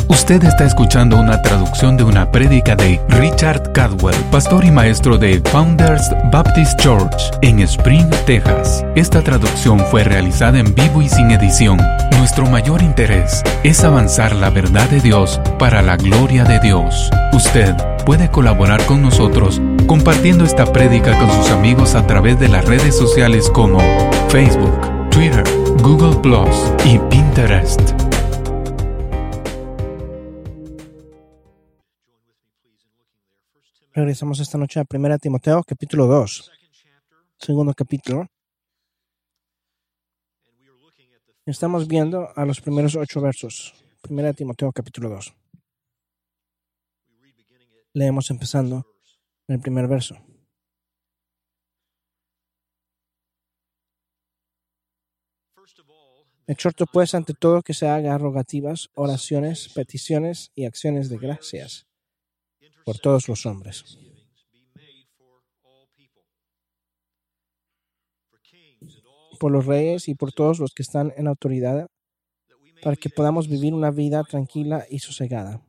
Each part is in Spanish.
Usted está escuchando una traducción de una prédica de Richard Cadwell, pastor y maestro de Founders Baptist Church en Spring, Texas. Esta traducción fue realizada en vivo y sin edición. Nuestro mayor interés es avanzar la verdad de Dios para la gloria de Dios. Usted puede colaborar con nosotros compartiendo esta prédica con sus amigos a través de las redes sociales como Facebook, Twitter, Google Plus y Pinterest. Regresamos esta noche a 1 Timoteo, capítulo 2. Segundo capítulo. Estamos viendo a los primeros 8 versos. 1 Timoteo, capítulo 2. Leemos empezando en el primer verso. Exhorto pues ante todo que se haga rogativas, oraciones, peticiones y acciones de gracias por todos los hombres, por los reyes y por todos los que están en autoridad, para que podamos vivir una vida tranquila y sosegada,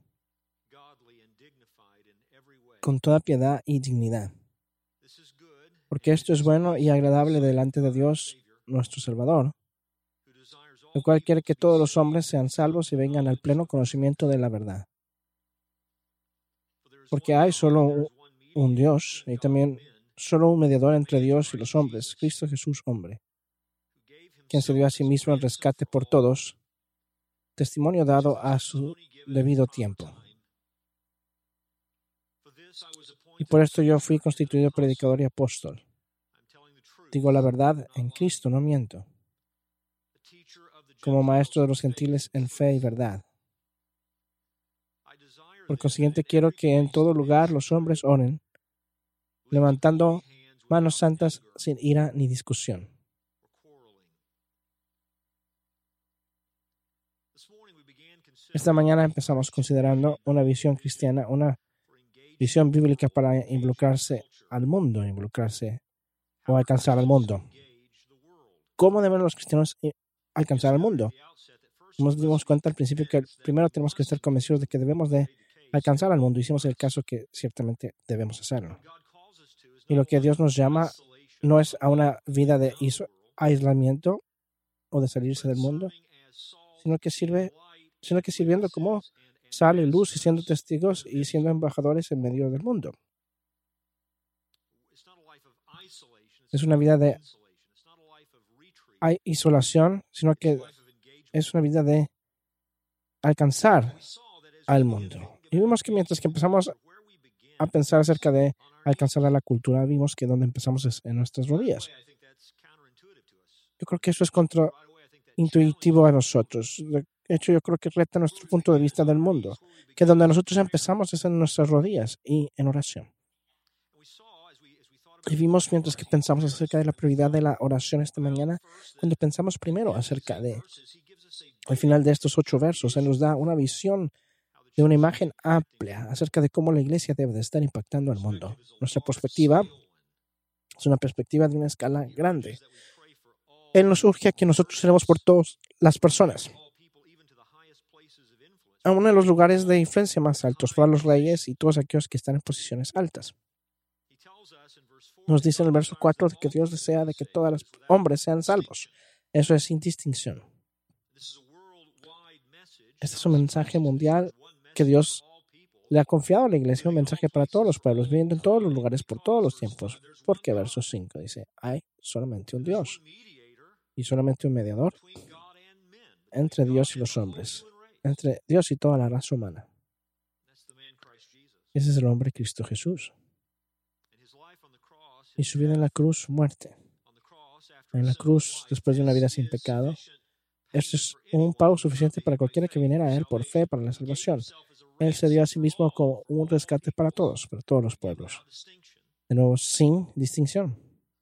con toda piedad y dignidad. Porque esto es bueno y agradable delante de Dios, nuestro Salvador, el cual quiere que todos los hombres sean salvos y vengan al pleno conocimiento de la verdad. Porque hay solo un Dios y también solo un mediador entre Dios y los hombres, Cristo Jesús, hombre, quien se dio a sí mismo el rescate por todos, testimonio dado a su debido tiempo. Y por esto yo fui constituido predicador y apóstol. Digo la verdad en Cristo, no miento. Como maestro de los gentiles en fe y verdad. Por consiguiente, quiero que en todo lugar los hombres oren, levantando manos santas sin ira ni discusión. Esta mañana empezamos considerando una visión cristiana, una visión bíblica para involucrarse o alcanzar al mundo. ¿Cómo deben los cristianos alcanzar al mundo? Nos dimos cuenta al principio que primero tenemos que estar convencidos de que debemos de alcanzar al mundo. Hicimos el caso que ciertamente debemos hacerlo. Y lo que Dios nos llama no es a una vida de aislamiento o de salirse del mundo, sino que sirviendo como sal y luz y siendo testigos y siendo embajadores en medio del mundo. Es una vida de isolación, sino que es una vida de alcanzar al mundo. Y vimos que mientras que empezamos a pensar acerca de alcanzar a la cultura, vimos que donde empezamos es en nuestras rodillas. Yo creo que eso es contraintuitivo a nosotros. De hecho, yo creo que reta nuestro punto de vista del mundo, que donde nosotros empezamos es en nuestras rodillas y en oración. Y vimos mientras que pensamos acerca de la prioridad de la oración esta mañana, cuando pensamos primero acerca de al final de estos 8 versos, Él nos da una visión de una imagen amplia acerca de cómo la iglesia debe de estar impactando al mundo. Nuestra perspectiva es una perspectiva de una escala grande. Él nos urge a que nosotros oremos por todas las personas, a uno de los lugares de influencia más altos, para los reyes y todos aquellos que están en posiciones altas. Nos dice en el verso 4 de que Dios desea de que todos los hombres sean salvos. Eso es sin distinción. Este es un mensaje mundial que Dios le ha confiado a la iglesia, un mensaje para todos los pueblos, viviendo en todos los lugares por todos los tiempos. Porque verso 5 dice, hay solamente un Dios y solamente un mediador entre Dios y los hombres, entre Dios y toda la raza humana. Ese es el hombre Cristo Jesús. Y su vida en la cruz, muerte. En la cruz, después de una vida sin pecado, esto es un pago suficiente para cualquiera que viniera a Él por fe para la salvación. Él se dio a sí mismo como un rescate para todos los pueblos. De nuevo, sin distinción.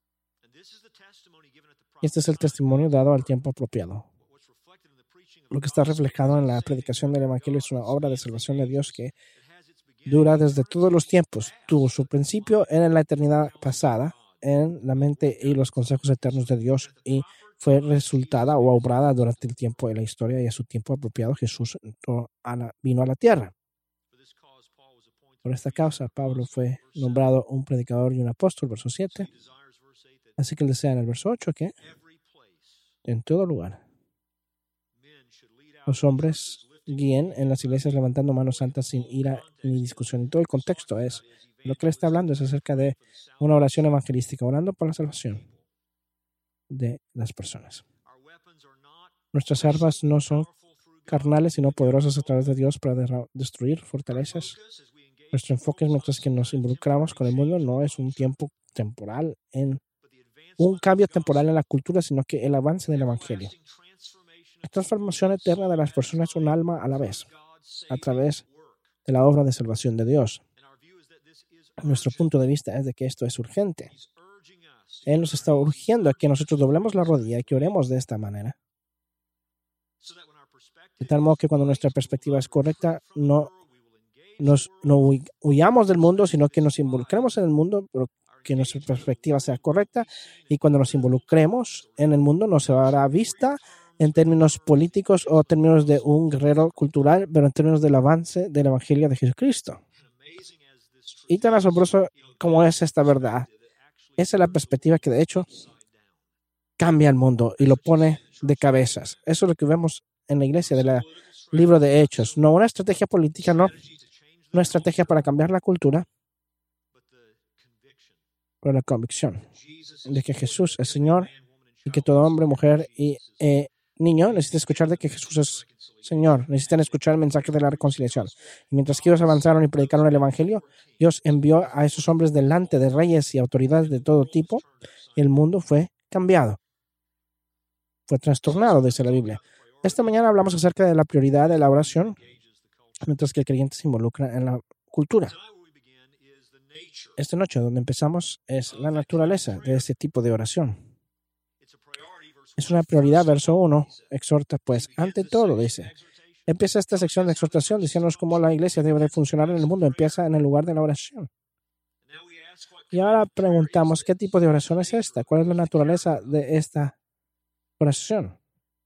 Y este es el testimonio dado al tiempo apropiado. Lo que está reflejado en la predicación del Evangelio es una obra de salvación de Dios que dura desde todos los tiempos. Tuvo su principio en la eternidad pasada, en la mente y los consejos eternos de Dios y fue resultada o obrada durante el tiempo de la historia, y a su tiempo apropiado Jesús vino a la tierra. Por esta causa, Pablo fue nombrado un predicador y un apóstol, verso 7. Así que él desea en el verso 8 que en todo lugar los hombres guíen en las iglesias levantando manos santas sin ira ni discusión. Y todo el contexto es, lo que él está hablando es acerca de una oración evangelística, orando por la salvación de las personas. Nuestras armas no son carnales, sino poderosas a través de Dios para destruir fortalezas. Nuestro enfoque, mientras que nos involucramos con el mundo, no es un tiempo temporal, un cambio temporal en la cultura, sino que el avance del Evangelio. La transformación eterna de las personas, un alma a la vez, a través de la obra de salvación de Dios. Nuestro punto de vista es de que esto es urgente. Él nos está urgiendo a que nosotros doblemos la rodilla y que oremos de esta manera. De tal modo que cuando nuestra perspectiva es correcta, no huyamos del mundo, sino que nos involucremos en el mundo, pero que nuestra perspectiva sea correcta. Y cuando nos involucremos en el mundo, no se hará vista en términos políticos o términos de un guerrero cultural, pero en términos del avance del Evangelio de Jesucristo. Y tan asombroso como es esta verdad, esa es la perspectiva que de hecho cambia el mundo y lo pone de cabezas. Eso es lo que vemos en la iglesia del libro de Hechos. No una estrategia política, no una estrategia para cambiar la cultura, pero la convicción de que Jesús es Señor y que todo hombre, mujer y niño necesita escuchar de que Jesús es Señor. Necesitan escuchar el mensaje de la reconciliación. Y mientras que ellos avanzaron y predicaron el Evangelio, Dios envió a esos hombres delante de reyes y autoridades de todo tipo, y el mundo fue cambiado. Fue trastornado, dice la Biblia. Esta mañana hablamos acerca de la prioridad de la oración, mientras que el creyente se involucra en la cultura. Esta noche, donde empezamos, es la naturaleza de este tipo de oración. Es una prioridad, verso 1, exhorta pues, ante todo, dice. Empieza esta sección de exhortación diciéndonos cómo la iglesia debe de funcionar en el mundo. Empieza en el lugar de la oración. Y ahora preguntamos, ¿qué tipo de oración es esta? ¿Cuál es la naturaleza de esta oración?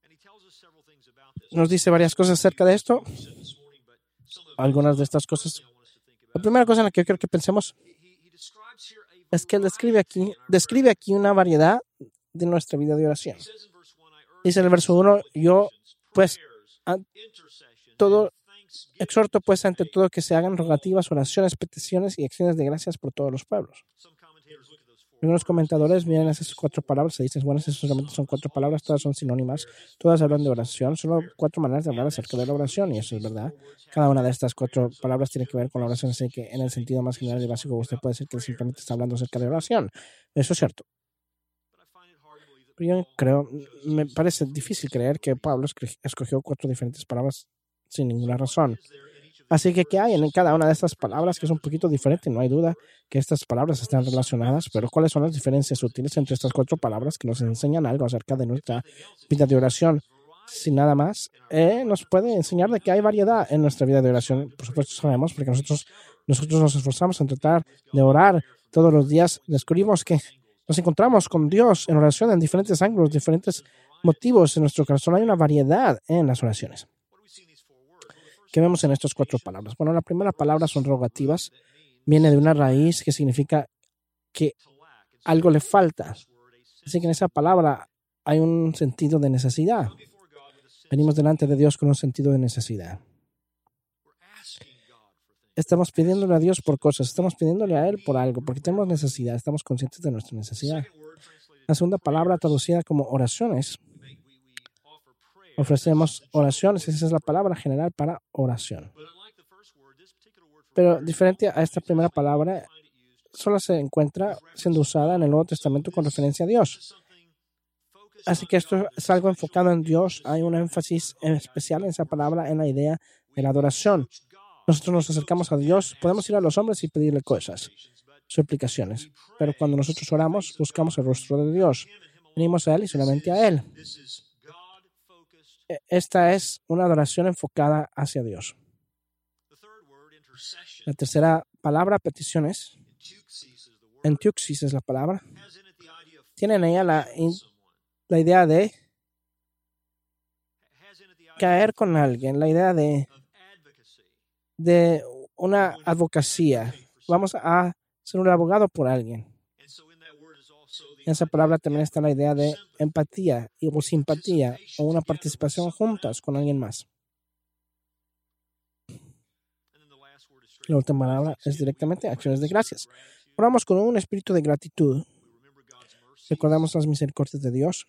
Nos dice varias cosas acerca de esto. Algunas de estas cosas. La primera cosa en la que yo quiero que pensemos es que él describe aquí una variedad de nuestra vida de oración. Dice en el verso 1, yo pues exhorto pues ante todo que se hagan rogativas, oraciones, peticiones y acciones de gracias por todos los pueblos. Algunos comentadores miran esas 4 palabras y dicen, bueno, esas solamente son 4 palabras, todas son sinónimas, todas hablan de oración, solo 4 maneras de hablar acerca de la oración, y eso es verdad. Cada una de estas 4 palabras tiene que ver con la oración, así que en el sentido más general y básico usted puede decir que simplemente está hablando acerca de oración. Eso es cierto. Pero yo creo, me parece difícil creer que Pablo escogió 4 diferentes palabras sin ninguna razón. Así que, ¿qué hay en cada una de estas palabras que es un poquito diferente? No hay duda que estas palabras están relacionadas, pero ¿cuáles son las diferencias sutiles entre estas 4 palabras que nos enseñan algo acerca de nuestra vida de oración? Sin nada más, nos puede enseñar de que hay variedad en nuestra vida de oración. Por supuesto, sabemos, porque nosotros nos esforzamos en tratar de orar todos los días. Descubrimos que nos encontramos con Dios en oración en diferentes ángulos, diferentes motivos en nuestro corazón. Hay una variedad en las oraciones. ¿Qué vemos en estas 4 palabras? Bueno, la primera palabra son rogativas. Viene de una raíz que significa que algo le falta. Así que en esa palabra hay un sentido de necesidad. Venimos delante de Dios con un sentido de necesidad. Estamos pidiéndole a Dios por cosas. Estamos pidiéndole a Él por algo, porque tenemos necesidad. Estamos conscientes de nuestra necesidad. La segunda palabra traducida como oraciones. Ofrecemos oraciones, esa es la palabra general para oración. Pero diferente a esta primera palabra, solo se encuentra siendo usada en el Nuevo Testamento con referencia a Dios. Así que esto es algo enfocado en Dios. Hay un énfasis especial en esa palabra, en la idea de la adoración. Nosotros nos acercamos a Dios, podemos ir a los hombres y pedirle cosas, suplicaciones. Pero cuando nosotros oramos, buscamos el rostro de Dios. Venimos a Él y solamente a Él. Esta es una adoración enfocada hacia Dios. La tercera palabra, peticiones. Entiuxis es la palabra. Tiene en ella la idea de caer con alguien, la idea de una advocacía. Vamos a ser un abogado por alguien. En esa palabra también está la idea de empatía o simpatía o una participación juntas con alguien más. La última palabra es directamente acciones de gracias. Oramos con un espíritu de gratitud. Recordamos las misericordias de Dios.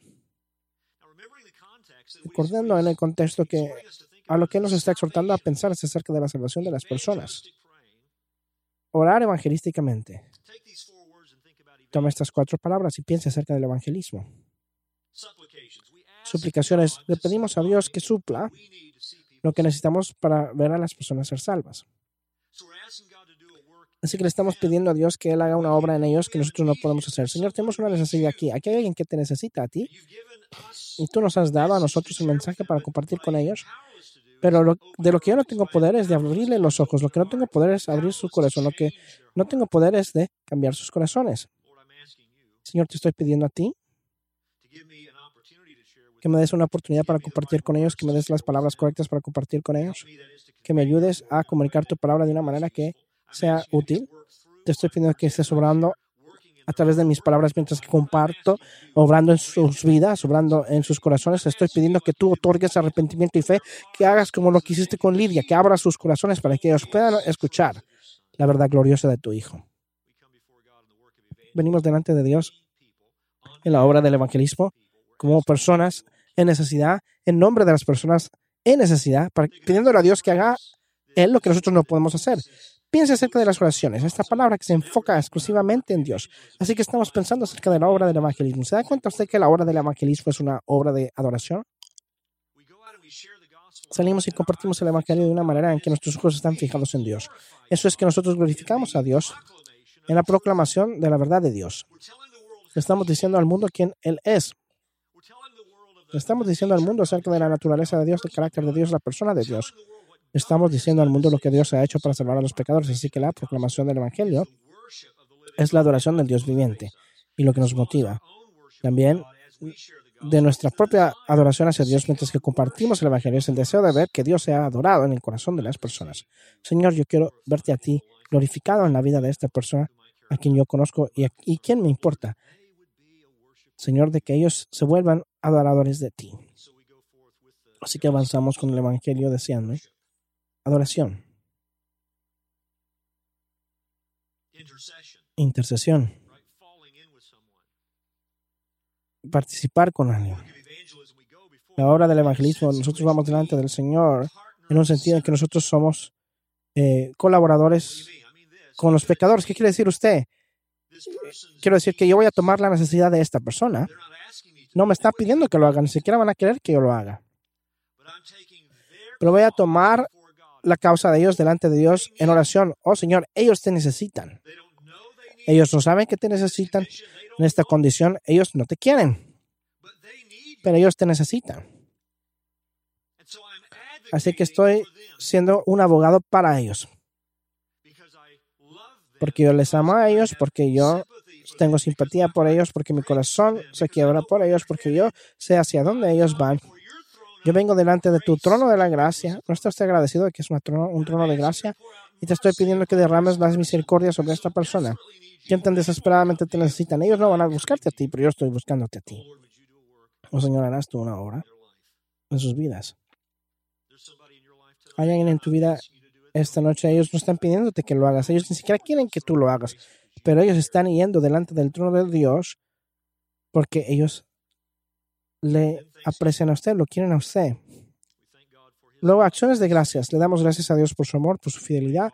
Recordando en el contexto que a lo que nos está exhortando a pensar es acerca de la salvación de las personas. Orar evangelísticamente. Toma estas 4 palabras y piensa acerca del evangelismo. Suplicaciones. Le pedimos a Dios que supla lo que necesitamos para ver a las personas ser salvas. Así que le estamos pidiendo a Dios que Él haga una obra en ellos que nosotros no podemos hacer. Señor, tenemos una necesidad aquí. Aquí hay alguien que te necesita a ti. Y tú nos has dado a nosotros el mensaje para compartir con ellos. Pero de lo que yo no tengo poder es de abrirle los ojos. Lo que no tengo poder es abrir su corazón. Lo que no tengo poder es de cambiar sus corazones. Señor, te estoy pidiendo a ti que me des una oportunidad para compartir con ellos, que me des las palabras correctas para compartir con ellos, que me ayudes a comunicar tu palabra de una manera que sea útil. Te estoy pidiendo que estés obrando a través de mis palabras mientras que comparto, obrando en sus vidas, obrando en sus corazones. Te estoy pidiendo que tú otorgues arrepentimiento y fe, que hagas como lo que hiciste con Lidia, que abras sus corazones para que ellos puedan escuchar la verdad gloriosa de tu Hijo. Venimos delante de Dios en la obra del evangelismo como personas en necesidad, en nombre de las personas en necesidad, pidiéndole a Dios que haga Él lo que nosotros no podemos hacer. Piense acerca de las oraciones, esta palabra que se enfoca exclusivamente en Dios. Así que estamos pensando acerca de la obra del evangelismo. ¿Se da cuenta usted que la obra del evangelismo es una obra de adoración? Salimos y compartimos el evangelio de una manera en que nuestros ojos están fijados en Dios. Eso es que nosotros glorificamos a Dios en la proclamación de la verdad de Dios. Le estamos diciendo al mundo quién Él es. Le estamos diciendo al mundo acerca de la naturaleza de Dios, el carácter de Dios, la persona de Dios. Estamos diciendo al mundo lo que Dios ha hecho para salvar a los pecadores. Así que la proclamación del evangelio es la adoración del Dios viviente y lo que nos motiva. También de nuestra propia adoración hacia Dios mientras que compartimos el evangelio es el deseo de ver que Dios sea adorado en el corazón de las personas. Señor, yo quiero verte a ti glorificado en la vida de esta persona a quien yo conozco y quien me importa. Señor, de que ellos se vuelvan adoradores de ti. Así que avanzamos con el evangelio deseando adoración. Intercesión. Participar con alguien. La obra del evangelismo, nosotros vamos delante del Señor en un sentido en que nosotros somos colaboradores con los pecadores. ¿Qué quiere decir usted? Quiero decir que yo voy a tomar la necesidad de esta persona. No me está pidiendo que lo haga, ni siquiera van a querer que yo lo haga. Pero voy a tomar la causa de ellos delante de Dios en oración. Oh Señor, ellos te necesitan. Ellos no saben que te necesitan en esta condición. Ellos no te quieren, pero ellos te necesitan. Así que estoy siendo un abogado para ellos. Porque yo les amo a ellos, porque yo tengo simpatía por ellos, porque mi corazón se quiebra por ellos, porque yo sé hacia dónde ellos van. Yo vengo delante de tu trono de la gracia. ¿No estás agradecido de que es un trono de gracia? Y te estoy pidiendo que derrames las misericordias sobre esta persona. Quien tan desesperadamente te necesitan. Ellos no van a buscarte a ti, pero yo estoy buscándote a ti. Oh Señor, harás tú una obra en sus vidas. Hay alguien en tu vida esta noche, ellos no están pidiéndote que lo hagas. Ellos ni siquiera quieren que tú lo hagas. Pero ellos están yendo delante del trono de Dios porque ellos le aprecian a usted, lo quieren a usted. Luego, acciones de gracias. Le damos gracias a Dios por su amor, por su fidelidad,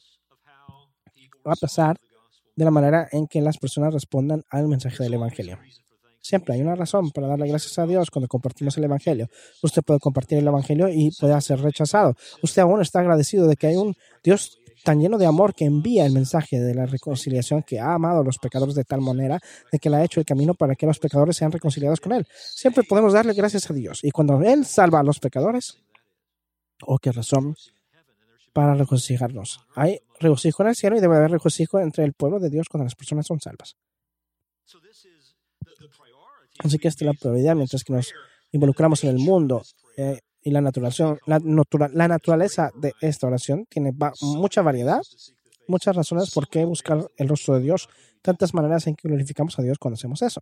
a pesar de la manera en que las personas respondan al mensaje del evangelio. Siempre hay una razón para darle gracias a Dios cuando compartimos el evangelio. Usted puede compartir el evangelio y puede ser rechazado. Usted aún está agradecido de que hay un Dios tan lleno de amor que envía el mensaje de la reconciliación, que ha amado a los pecadores de tal manera de que le ha hecho el camino para que los pecadores sean reconciliados con Él. Siempre podemos darle gracias a Dios. Y cuando Él salva a los pecadores, qué razón para regocijarnos. Hay regocijo en el cielo y debe haber regocijo entre el pueblo de Dios cuando las personas son salvas. Así que esta es la prioridad mientras que nos involucramos en el mundo y la naturaleza de esta oración tiene mucha variedad, muchas razones por qué buscar el rostro de Dios, tantas maneras en que glorificamos a Dios cuando hacemos eso.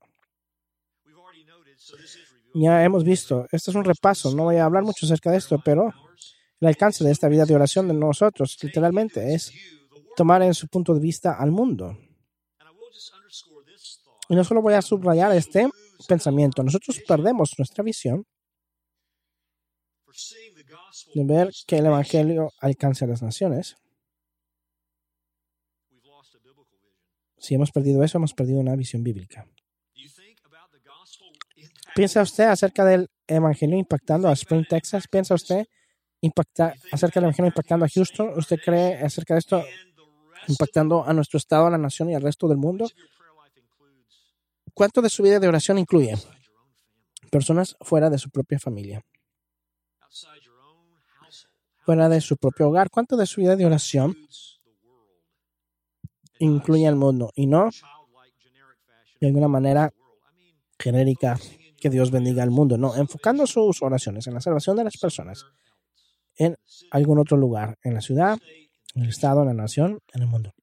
Ya hemos visto, este es un repaso, no voy a hablar mucho acerca de esto, pero el alcance de esta vida de oración de nosotros, literalmente, es tomar en su punto de vista al mundo. Y no solo voy a subrayar este pensamiento, nosotros perdemos nuestra visión de ver que el Evangelio alcance a las naciones. Si hemos perdido eso, hemos perdido una visión bíblica. ¿Piensa usted acerca del Evangelio impactando a Spring, Texas? ¿Piensa usted acerca del Evangelio impactando a Houston? ¿Usted cree acerca de esto impactando a nuestro estado, a la nación y al resto del mundo? ¿Cuánto de su vida de oración incluye personas fuera de su propia familia, fuera de su propio hogar? ¿Cuánto de su vida de oración incluye al mundo y no de alguna manera genérica que Dios bendiga al mundo? No, enfocando sus oraciones en la salvación de las personas en algún otro lugar, en la ciudad, en el estado, en la nación, en el mundo.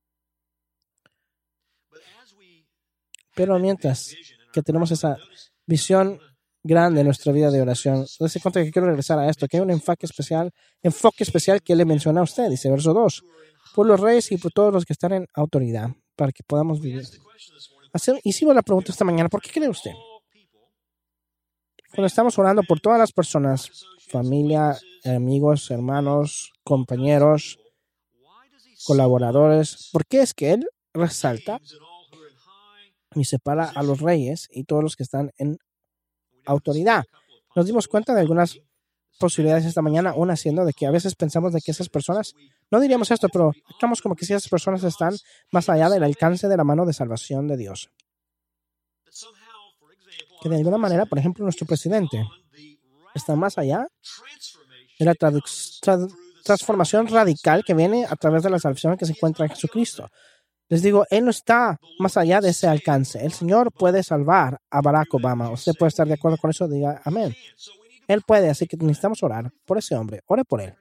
Pero mientras que tenemos esa visión grande en nuestra vida de oración, dése cuenta que quiero regresar a esto, que hay un enfoque especial que le menciona a usted, dice verso 2, por los reyes y por todos los que están en autoridad, para que podamos vivir. Hicimos la pregunta esta mañana, ¿por qué cree usted? Cuando estamos orando por todas las personas, familia, amigos, hermanos, compañeros, colaboradores, ¿por qué es que Él resalta y separa a los reyes y todos los que están en autoridad? Nos dimos cuenta de algunas posibilidades esta mañana, una siendo de que a veces pensamos de que esas personas, no diríamos esto, pero estamos como que si esas personas están más allá del alcance de la mano de salvación de Dios. Que de alguna manera, por ejemplo, nuestro presidente está más allá de la transformación radical que viene a través de la salvación que se encuentra en Jesucristo. Les digo, Él no está más allá de ese alcance. El Señor puede salvar a Barack Obama. Usted puede estar de acuerdo con eso, diga amén. Él puede, así que necesitamos orar por ese hombre. Ore por él.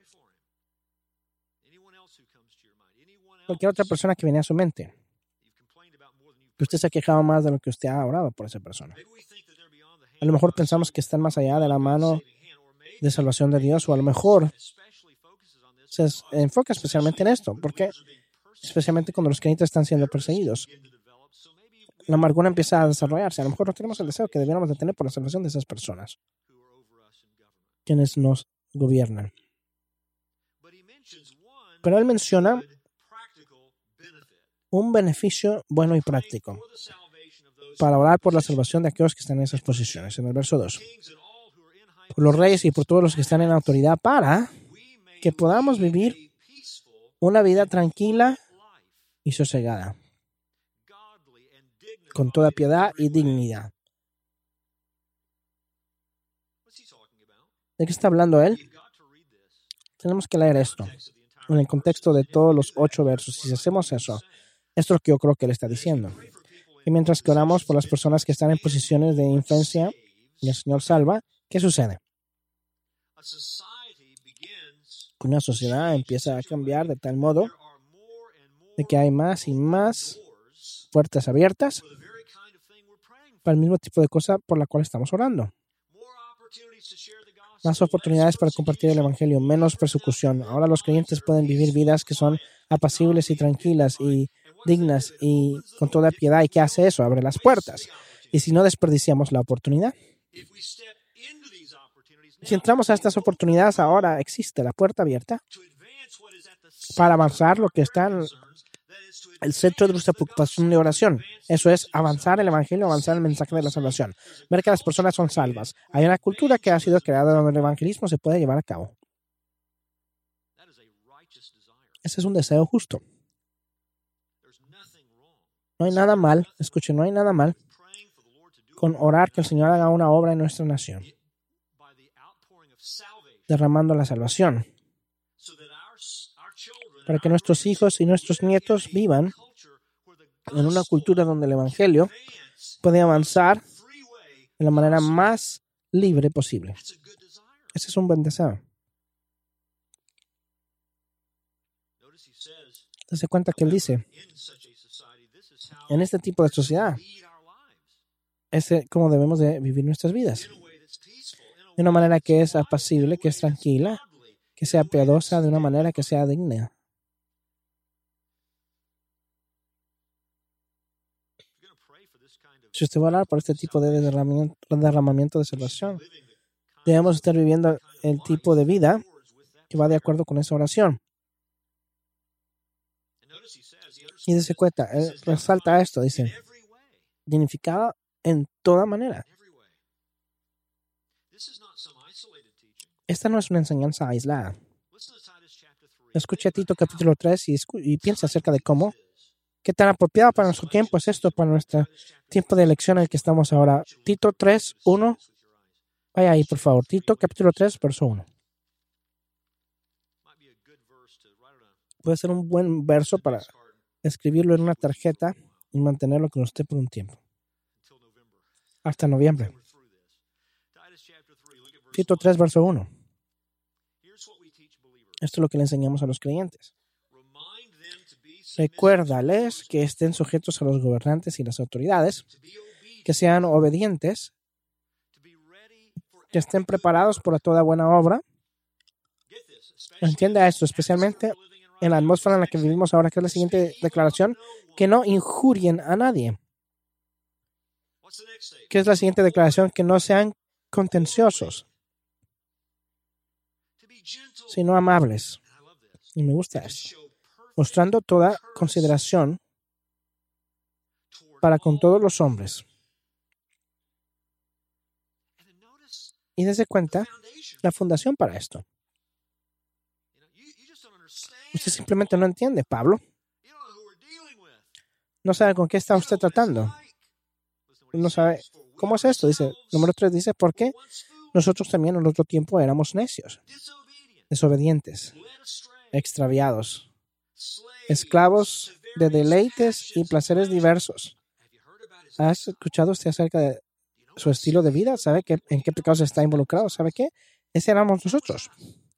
Cualquier otra persona que viene a su mente, que usted se ha quejado más de lo que usted ha orado por esa persona. A lo mejor pensamos que están más allá de la mano de salvación de Dios, o a lo mejor se enfoca especialmente en esto, porque especialmente cuando los creyentes están siendo perseguidos, la amargura empieza a desarrollarse. A lo mejor no tenemos el deseo que debiéramos de tener por la salvación de esas personas, quienes nos gobiernan. Pero Él menciona un beneficio bueno y práctico para orar por la salvación de aquellos que están en esas posiciones. En el verso 2. Por los reyes y por todos los que están en autoridad, para que podamos vivir una vida tranquila y sosegada, con toda piedad y dignidad. ¿De qué está hablando Él? Tenemos que leer esto en el contexto de todos los 8 versos. Si hacemos eso, esto es lo que yo creo que Él está diciendo. Y mientras que oramos por las personas que están en posiciones de influencia y el Señor salva, ¿qué sucede? Una sociedad empieza a cambiar de tal modo de que hay más y más puertas abiertas para el mismo tipo de cosa por la cual estamos orando. Más oportunidades para compartir el Evangelio, menos persecución. Ahora los creyentes pueden vivir vidas que son apacibles y tranquilas y dignas y con toda piedad. ¿Y qué hace eso? Abre las puertas. Y si no desperdiciamos la oportunidad, si entramos a estas oportunidades, ahora existe la puerta abierta para avanzar lo que está en el centro de nuestra preocupación de oración. Eso es avanzar el Evangelio, avanzar el mensaje de la salvación. Ver que las personas son salvas. Hay una cultura que ha sido creada donde el evangelismo se puede llevar a cabo. Ese es un deseo justo. No hay nada mal, escuchen, no hay nada mal con orar que el Señor haga una obra en nuestra nación, derramando la salvación, para que nuestros hijos y nuestros nietos vivan en una cultura donde el Evangelio puede avanzar de la manera más libre posible. Ese es un buen deseo. Se cuenta que él dice, en este tipo de sociedad, es como debemos de vivir nuestras vidas. De una manera que es apacible, que es tranquila, que sea piadosa, de una manera que sea digna. Si usted va a orar por este tipo de derramamiento de salvación, debemos estar viviendo el tipo de vida que va de acuerdo con esa oración. Y de cuenta, él resalta esto, dice, dignificado en toda manera. Esta no es una enseñanza aislada. Escuche a Tito capítulo 3 y piensa acerca de qué tan apropiado para nuestro tiempo es esto, para nuestro tiempo de elección en el que estamos ahora. Tito 3, 1. Vaya ahí, por favor. Tito capítulo 3, verso 1. Puede ser un buen verso para escribirlo en una tarjeta y mantenerlo con usted por un tiempo. Hasta noviembre. Tito 3, verso 1. Esto es lo que le enseñamos a los creyentes. Recuérdales que estén sujetos a los gobernantes y las autoridades, que sean obedientes, que estén preparados para toda buena obra. Entienda esto, especialmente en la atmósfera en la que vivimos ahora, que es la siguiente declaración, que no injurien a nadie. ¿Qué es la siguiente declaración? Que no sean contenciosos, sino amables. Y me gusta esto. Mostrando toda consideración para con todos los hombres. Y dése cuenta la fundación para esto. Usted simplemente no entiende, Pablo. No sabe con qué está usted tratando. No sabe cómo es esto. Dice, número 3 dice, porque nosotros también en otro tiempo éramos necios, desobedientes, extraviados, esclavos de deleites y placeres diversos. ¿Has escuchado usted acerca de su estilo de vida? ¿Sabe en qué pecados está involucrado? ¿Sabe qué? Ese éramos nosotros.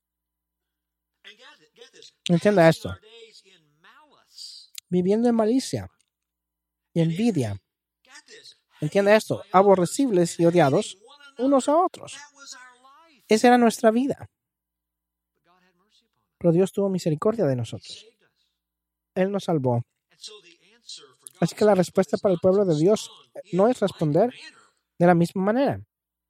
Entienda esto. Viviendo en malicia y envidia. Entienda esto. Aborrecibles y odiados unos a otros. Esa era nuestra vida. Pero Dios tuvo misericordia de nosotros. Él nos salvó. Así que la respuesta para el pueblo de Dios no es responder de la misma manera,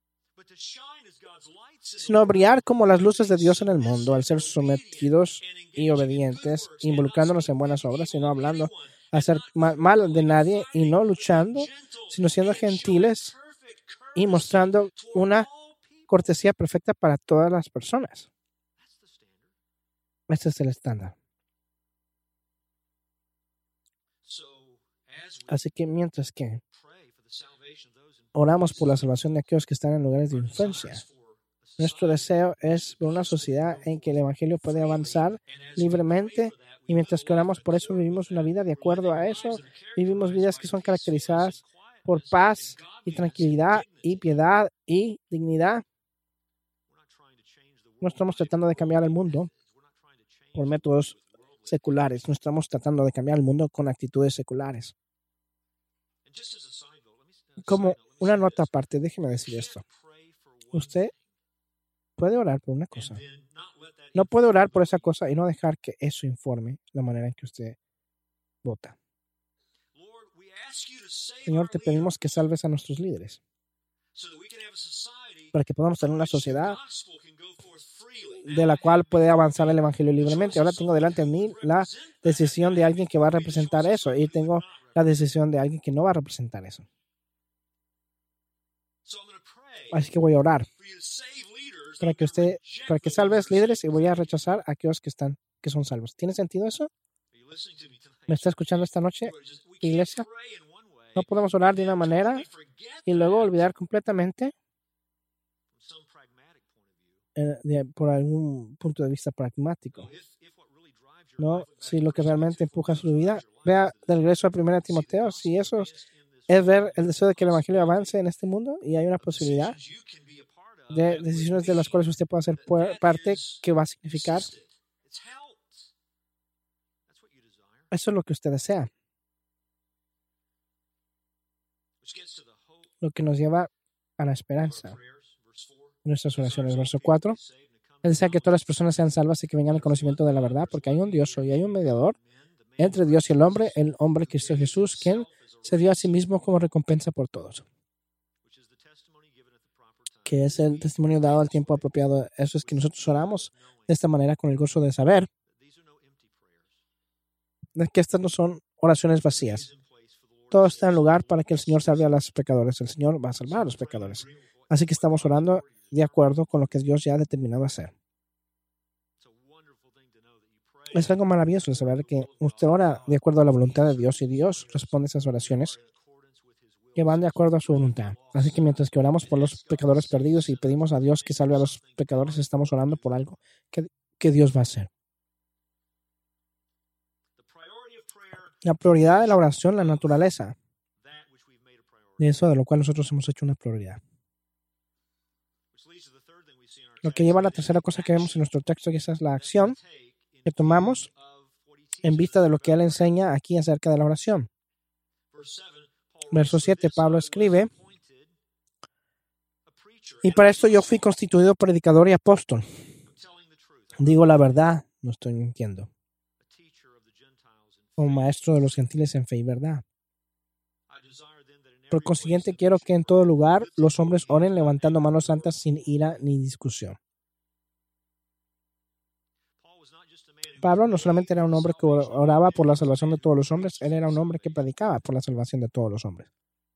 sino brillar como las luces de Dios en el mundo, al ser sometidos y obedientes, involucrándonos en buenas obras, y no hablando hacer mal de nadie, y no luchando, sino siendo gentiles y mostrando una cortesía perfecta para todas las personas. Este es el estándar. Así que mientras que oramos por la salvación de aquellos que están en lugares de influencia, nuestro deseo es ver una sociedad en que el Evangelio puede avanzar libremente, y mientras que oramos por eso, vivimos una vida de acuerdo a eso. Vivimos vidas que son caracterizadas por paz y tranquilidad y piedad y dignidad. No estamos tratando de cambiar el mundo por métodos seculares. No estamos tratando de cambiar el mundo con actitudes seculares. Como una nota aparte, déjeme decir esto. Usted puede orar por una cosa. No puede orar por esa cosa y no dejar que eso informe la manera en que usted vota. Señor, te pedimos que salves a nuestros líderes para que podamos tener una sociedad de la cual puede avanzar el Evangelio libremente. Ahora tengo delante de mí la decisión de alguien que va a representar eso, y tengo la decisión de alguien que no va a representar eso. Así que voy a orar para que salves líderes, y voy a rechazar a aquellos que son salvos. ¿Tiene sentido eso? ¿Me está escuchando esta noche, iglesia? No podemos orar de una manera y luego olvidar completamente por algún punto de vista pragmático. No, si lo que realmente empuja su vida, vea de regreso a 1 Timoteo, si esos es ver el deseo de que el Evangelio avance en este mundo, y hay una posibilidad de decisiones de las cuales usted puede ser parte, que va a significar eso es lo que usted desea, lo que nos lleva a la esperanza. Nuestras oraciones, verso 4, Él desea que todas las personas sean salvas y que vengan al conocimiento de la verdad, porque hay un Dios y hay un mediador entre Dios y el hombre Cristo Jesús, quien se dio a sí mismo como recompensa por todos, que es el testimonio dado al tiempo apropiado. Eso es que nosotros oramos de esta manera con el gozo de saber de que estas no son oraciones vacías. Todo está en lugar para que el Señor salve a los pecadores. El Señor va a salvar a los pecadores. Así que estamos orando de acuerdo con lo que Dios ya ha determinado hacer. Es algo maravilloso saber que usted ora de acuerdo a la voluntad de Dios y Dios responde esas oraciones que van de acuerdo a su voluntad. Así que mientras que oramos por los pecadores perdidos y pedimos a Dios que salve a los pecadores, estamos orando por algo que Dios va a hacer. La prioridad de la oración, la naturaleza de eso de lo cual nosotros hemos hecho una prioridad. Lo que lleva a la tercera cosa que vemos en nuestro texto, que esa es la acción que tomamos en vista de lo que él enseña aquí acerca de la oración. Verso 7, Pablo escribe: y para esto yo fui constituido predicador y apóstol. Digo la verdad, no estoy mintiendo. Como maestro de los gentiles en fe y verdad. Por consiguiente, quiero que en todo lugar los hombres oren levantando manos santas sin ira ni discusión. Pablo no solamente era un hombre que oraba por la salvación de todos los hombres, él era un hombre que predicaba por la salvación de todos los hombres.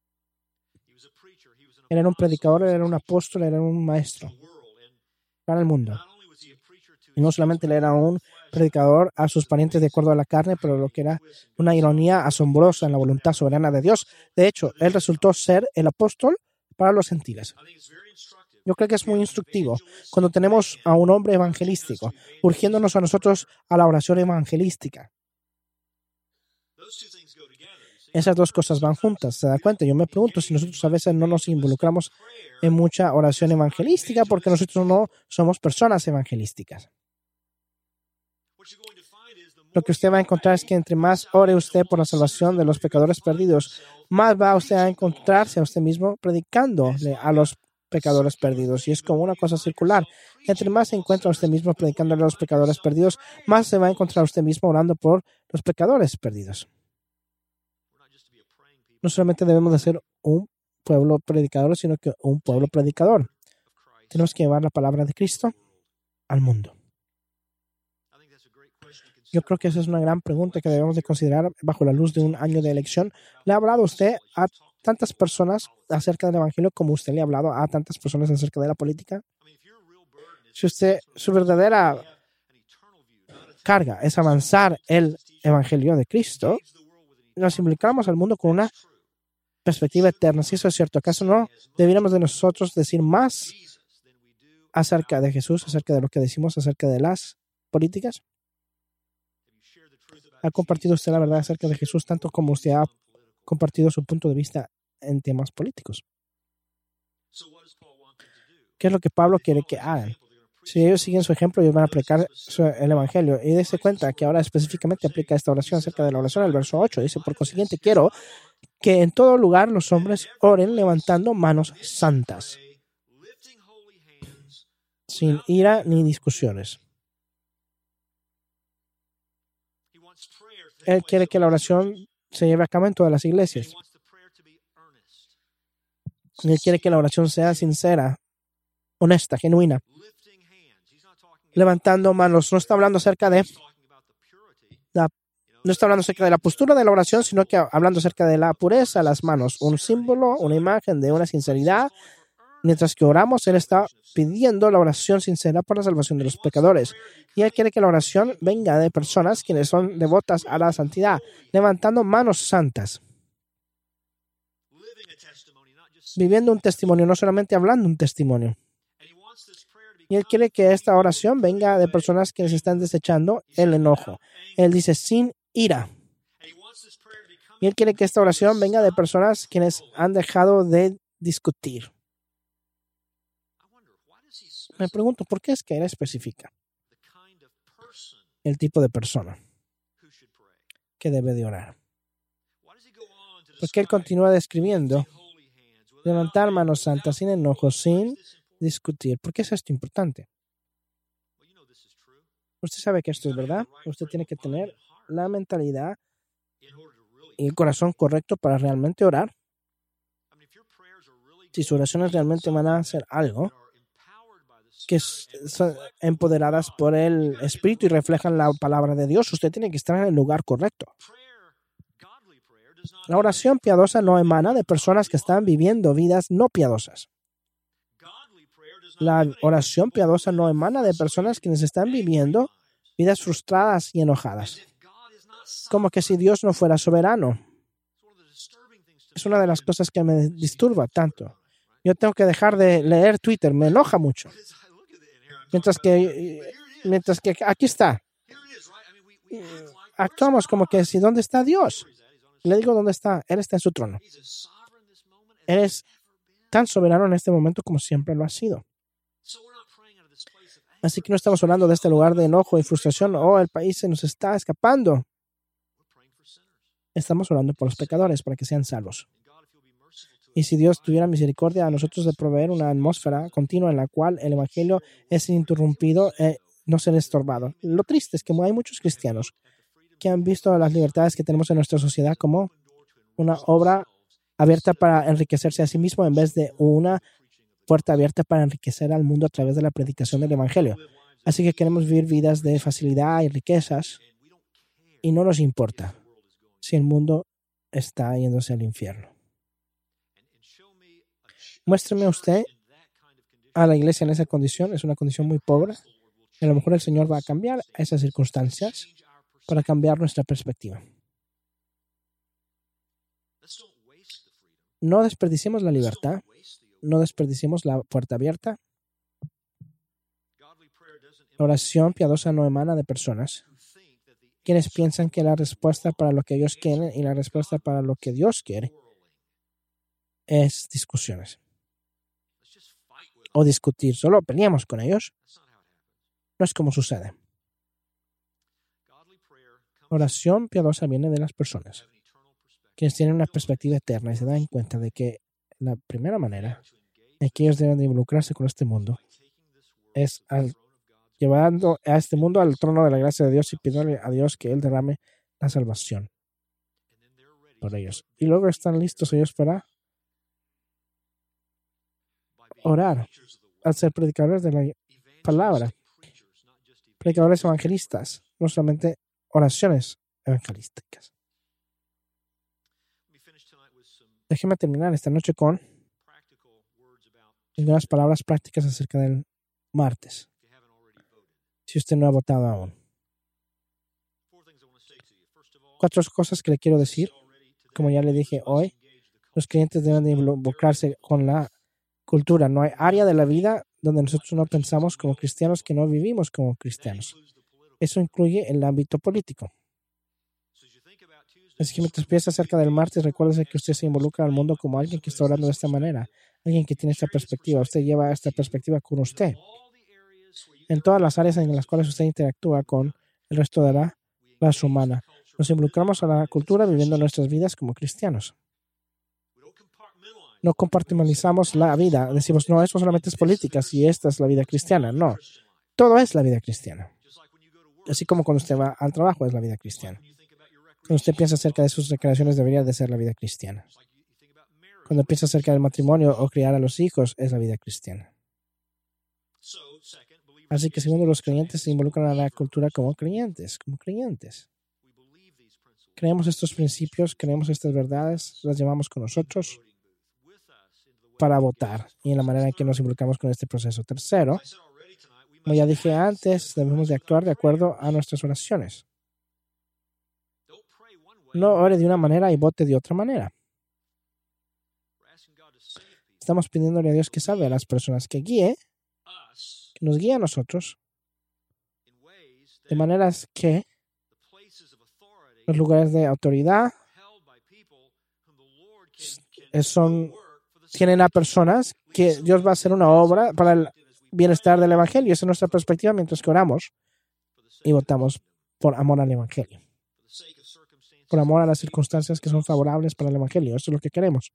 Él era un predicador, él era un apóstol, él era un maestro para el mundo. Y no solamente él era un predicador a sus parientes de acuerdo a la carne, pero lo que era una ironía asombrosa en la voluntad soberana de Dios. De hecho, él resultó ser el apóstol para los gentiles. Yo creo que es muy instructivo cuando tenemos a un hombre evangelístico urgiéndonos a nosotros a la oración evangelística. Esas dos cosas van juntas, ¿se da cuenta? Yo me pregunto si nosotros a veces no nos involucramos en mucha oración evangelística porque nosotros no somos personas evangelísticas. Lo que usted va a encontrar es que entre más ore usted por la salvación de los pecadores perdidos, más va usted a encontrarse a usted mismo predicándole a los pecadores perdidos. Y es como una cosa circular. Entre más se encuentra usted mismo predicándole a los pecadores perdidos, más se va a encontrar usted mismo orando por los pecadores perdidos. No solamente debemos de ser un pueblo predicador, sino que un pueblo predicador. Tenemos que llevar la palabra de Cristo al mundo. Yo creo que esa es una gran pregunta que debemos de considerar bajo la luz de un año de elección. ¿Le ha hablado usted a tantas personas acerca del Evangelio como usted le ha hablado a tantas personas acerca de la política? Si su verdadera carga es avanzar el Evangelio de Cristo, nos implicamos al mundo con una perspectiva eterna. Si eso es cierto, ¿acaso no deberíamos de nosotros decir más acerca de Jesús, acerca de lo que decimos acerca de las políticas? ¿Ha compartido usted la verdad acerca de Jesús tanto como usted ha compartido su punto de vista en temas políticos? ¿Qué es lo que Pablo quiere que hagan? Si ellos siguen su ejemplo, ellos van a aplicar el Evangelio. Y dése cuenta que ahora específicamente aplica esta oración acerca de la oración. El verso 8 dice: por consiguiente, quiero que en todo lugar los hombres oren levantando manos santas, sin ira ni discusiones. Él quiere que la oración se lleve a cabo en todas las iglesias. Él quiere que la oración sea sincera, honesta, genuina. Levantando manos. No está hablando acerca de la postura de la oración, sino que hablando acerca de la pureza de las manos. Un símbolo, una imagen de una sinceridad. Mientras que oramos, Él está pidiendo la oración sincera para la salvación de los pecadores. Y Él quiere que la oración venga de personas quienes son devotas a la santidad, levantando manos santas. Viviendo un testimonio, no solamente hablando un testimonio. Y Él quiere que esta oración venga de personas quienes están desechando el enojo. Él dice sin ira. Y Él quiere que esta oración venga de personas quienes han dejado de discutir. Me pregunto, ¿por qué es que Él especifica el tipo de persona que debe de orar? Porque Él continúa describiendo levantar manos santas sin enojo, sin discutir. ¿Por qué es esto importante? Usted sabe que esto es verdad. Usted tiene que tener la mentalidad y el corazón correcto para realmente orar. Si sus oraciones realmente van a hacer algo que son empoderadas por el Espíritu y reflejan la palabra de Dios, usted tiene que estar en el lugar correcto. La oración piadosa no emana de personas que están viviendo vidas no piadosas. La oración piadosa no emana de personas quienes están viviendo vidas frustradas y enojadas. Como que si Dios no fuera soberano. Es una de las cosas que me disturba tanto. Yo tengo que dejar de leer Twitter, me enoja mucho. Mientras que aquí está. Actuamos como que si ¿dónde está Dios? Le digo ¿dónde está? Él está en su trono. Él es tan soberano en este momento como siempre lo ha sido. Así que no estamos orando de este lugar de enojo y frustración. Oh, el país se nos está escapando. Estamos orando por los pecadores para que sean salvos. Y si Dios tuviera misericordia a nosotros de proveer una atmósfera continua en la cual el evangelio es ininterrumpido, no ser estorbado. Lo triste es que hay muchos cristianos que han visto las libertades que tenemos en nuestra sociedad como una obra abierta para enriquecerse a sí mismo en vez de una puerta abierta para enriquecer al mundo a través de la predicación del evangelio. Así que queremos vivir vidas de facilidad y riquezas y no nos importa si el mundo está yéndose al infierno. Muéstreme usted a la iglesia en esa condición. Es una condición muy pobre. Y a lo mejor el Señor va a cambiar esas circunstancias para cambiar nuestra perspectiva. No desperdiciemos la libertad. No desperdiciemos la puerta abierta. La oración piadosa no emana de personas quienes piensan que la respuesta para lo que ellos quieren y la respuesta para lo que Dios quiere es discusiones o discutir. Solo peleamos con ellos. No es como sucede. Oración piadosa viene de las personas quienes tienen una perspectiva eterna y se dan cuenta de que la primera manera en que ellos deben de involucrarse con este mundo es llevando a este mundo al trono de la gracia de Dios y pidiéndole a Dios que Él derrame la salvación por ellos. Y luego están listos ellos para orar, al ser predicadores de la palabra, predicadores evangelistas, no solamente oraciones evangelísticas. Déjeme terminar esta noche con algunas palabras prácticas acerca del martes, si usted no ha votado aún. 4 cosas que le quiero decir. Como ya le dije hoy, los creyentes deben de involucrarse con la cultura. No hay área de la vida donde nosotros no pensamos como cristianos que no vivimos como cristianos. Eso incluye el ámbito político. Así que mientras piensa acerca del martes, recuérdese que usted se involucra al mundo como alguien que está orando de esta manera, alguien que tiene esta perspectiva. Usted lleva esta perspectiva con usted en todas las áreas en las cuales usted interactúa con el resto de la raza humana. Nos involucramos a la cultura viviendo nuestras vidas como cristianos. No compartimentalizamos la vida. Decimos, no, eso solamente es política y esta es la vida cristiana. No, todo es la vida cristiana. Así como cuando usted va al trabajo es la vida cristiana. Cuando usted piensa acerca de sus recreaciones debería de ser la vida cristiana. Cuando piensa acerca del matrimonio o criar a los hijos es la vida cristiana. Así que segundo, los creyentes se involucran a la cultura como creyentes. Creemos estos principios, creemos estas verdades, las llevamos con nosotros para votar y en la manera en que nos involucramos con este proceso. Tercero, como ya dije antes, debemos de actuar de acuerdo a nuestras oraciones. No ore de una manera y vote de otra manera. Estamos pidiéndole a Dios que salve a las personas, que nos guíe a nosotros de maneras que los lugares de autoridad tienen a personas que Dios va a hacer una obra para el bienestar del Evangelio. Esa es nuestra perspectiva mientras que oramos y votamos por amor al Evangelio. Por amor a las circunstancias que son favorables para el Evangelio. Eso es lo que queremos.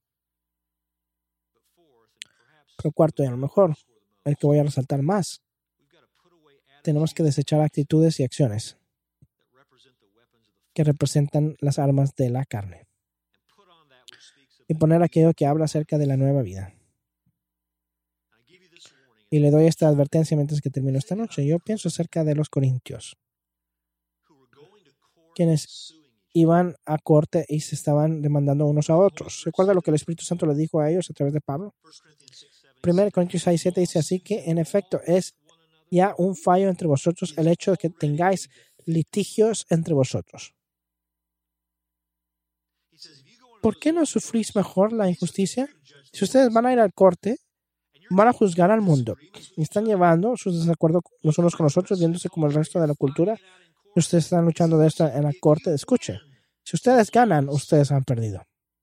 Pero cuarto, y a lo mejor, el que voy a resaltar más, tenemos que desechar actitudes y acciones que representan las armas de la carne y poner aquello que habla acerca de la nueva vida. Y le doy esta advertencia mientras que termino esta noche. Yo pienso acerca de los corintios, quienes iban a corte y se estaban demandando unos a otros. ¿Recuerda lo que el Espíritu Santo le dijo a ellos a través de Pablo? 1 Corintios 6:7 dice así que, en efecto, es ya un fallo entre vosotros el hecho de que tengáis litigios entre vosotros. ¿Por qué no sufrís mejor la injusticia? Si ustedes van a ir al corte, van a juzgar al mundo y están llevando sus desacuerdos los unos con los otros, viéndose como el resto de la cultura, y ustedes están luchando de esto en la corte. Escuche, si ustedes ganan, ustedes han perdido.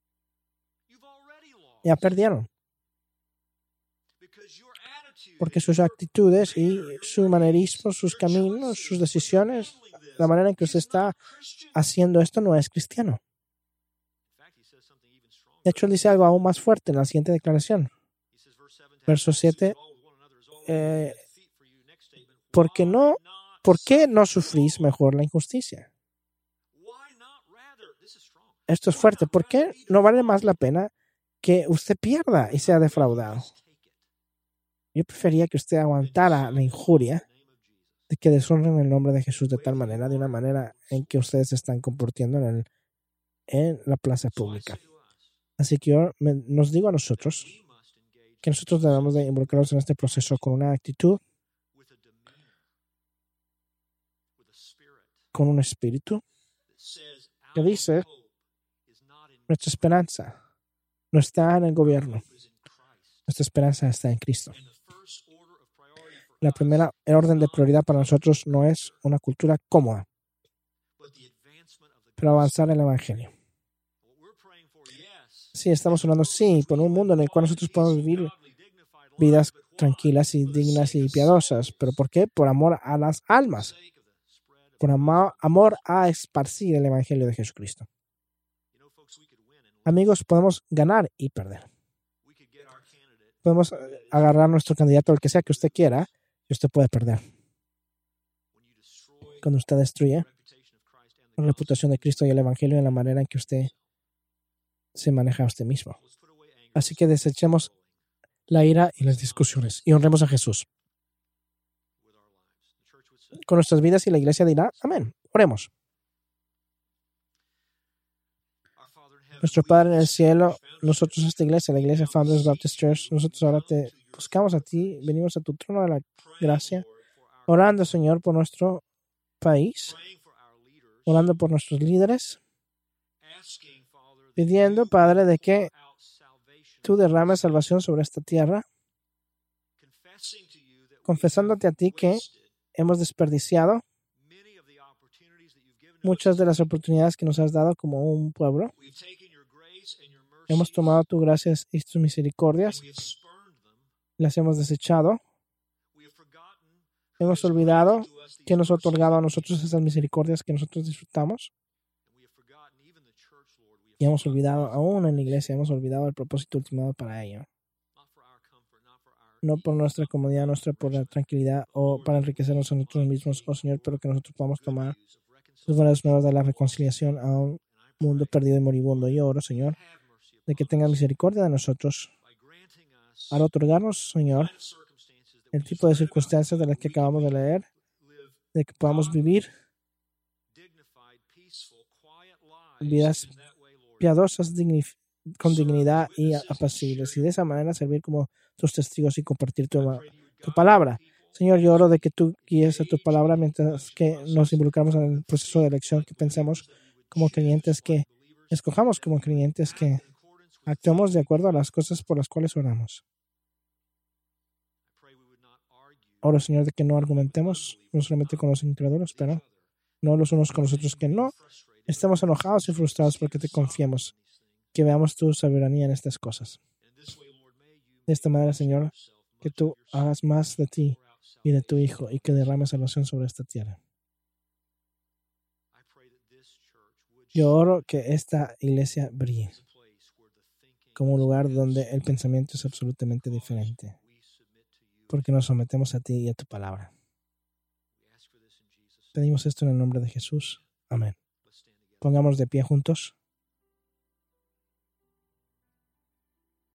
Ya perdieron. Porque sus actitudes y su manerismo, sus caminos, sus decisiones, la manera en que usted está haciendo esto no es cristiano. De hecho, él dice algo aún más fuerte en la siguiente declaración. Verso 7. ¿Por qué no sufrís mejor la injusticia? Esto es fuerte. ¿Por qué no vale más la pena que usted pierda y sea defraudado? Yo prefería que usted aguantara la injuria de que deshonren el nombre de Jesús de tal manera, de una manera en que ustedes se están comportando en la plaza pública. Así que yo nos digo a nosotros que nosotros debemos de involucrarnos en este proceso con una actitud, con un espíritu que dice: nuestra esperanza no está en el gobierno, nuestra esperanza está en Cristo. La primera orden de prioridad para nosotros no es una cultura cómoda, pero avanzar en el Evangelio. Sí, estamos orando, sí, por un mundo en el cual nosotros podemos vivir vidas tranquilas y dignas y piadosas. ¿Pero por qué? Por amor a las almas. Por amor a esparcir el Evangelio de Jesucristo. Amigos, podemos ganar y perder. Podemos agarrar nuestro candidato, el que sea que usted quiera, y usted puede perder. Cuando usted destruye la reputación de Cristo y el Evangelio en la manera en que usted se maneja a usted mismo. Así que desechemos la ira y las discusiones y honremos a Jesús con nuestras vidas, y la iglesia dirá amén. Oremos. Nuestro Padre en el cielo, nosotros esta iglesia, la iglesia Founders Baptist Church, nosotros ahora te buscamos a ti, venimos a tu trono de la gracia, orando, Señor, por nuestro país, orando por nuestros líderes, pidiendo, Padre, de que tú derrames salvación sobre esta tierra, confesándote a ti que hemos desperdiciado muchas de las oportunidades que nos has dado como un pueblo. Hemos tomado tu gracia y tus misericordias, las hemos desechado. Hemos olvidado que nos ha otorgado a nosotros esas misericordias que nosotros disfrutamos. Y hemos olvidado, aún en la iglesia, hemos olvidado el propósito ultimado para ello. No por nuestra comodidad, por la tranquilidad o para enriquecernos a nosotros mismos, oh Señor, pero que nosotros podamos tomar las buenas nuevas de la reconciliación a un mundo perdido y moribundo. Yo oro, Señor, de que tenga misericordia de nosotros al otorgarnos, Señor, el tipo de circunstancias de las que acabamos de leer, de que podamos vivir vidas piadosas, con dignidad y apacibles, y de esa manera servir como tus testigos y compartir tu palabra. Señor, yo oro de que tú guíes a tu palabra mientras que nos involucramos en el proceso de elección, que pensemos como creyentes, que escojamos como creyentes, que actuemos de acuerdo a las cosas por las cuales oramos. Oro, Señor, de que no argumentemos no solamente con los incrédulos, pero no los unos con los otros, que no estemos enojados y frustrados porque te confiemos que veamos tu soberanía en estas cosas. De esta manera, Señor, que tú hagas más de ti y de tu Hijo y que derrames salvación sobre esta tierra. Yo oro que esta iglesia brille como un lugar donde el pensamiento es absolutamente diferente, porque nos sometemos a ti y a tu palabra. Pedimos esto en el nombre de Jesús. Amén. Pongámonos de pie juntos.